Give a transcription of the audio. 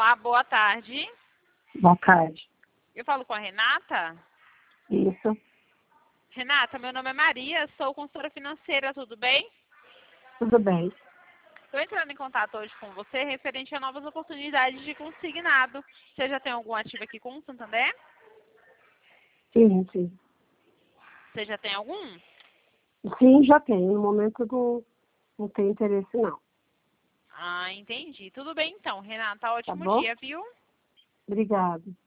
Olá, boa tarde. Boa tarde. Eu falo com a Renata. Isso, Renata, meu nome é Maria, sou consultora financeira, tudo bem? tudo bem. Estou entrando em contato hoje com você referente a novas oportunidades de consignado. Você já tem algum ativo aqui com o Santander? Sim, sim. Você já tem algum? Sim, já tenho. No momento não tem interesse, não. Ah, entendi. Tudo bem então, Renata. Tá Ótimo bom? dia, viu? Obrigada.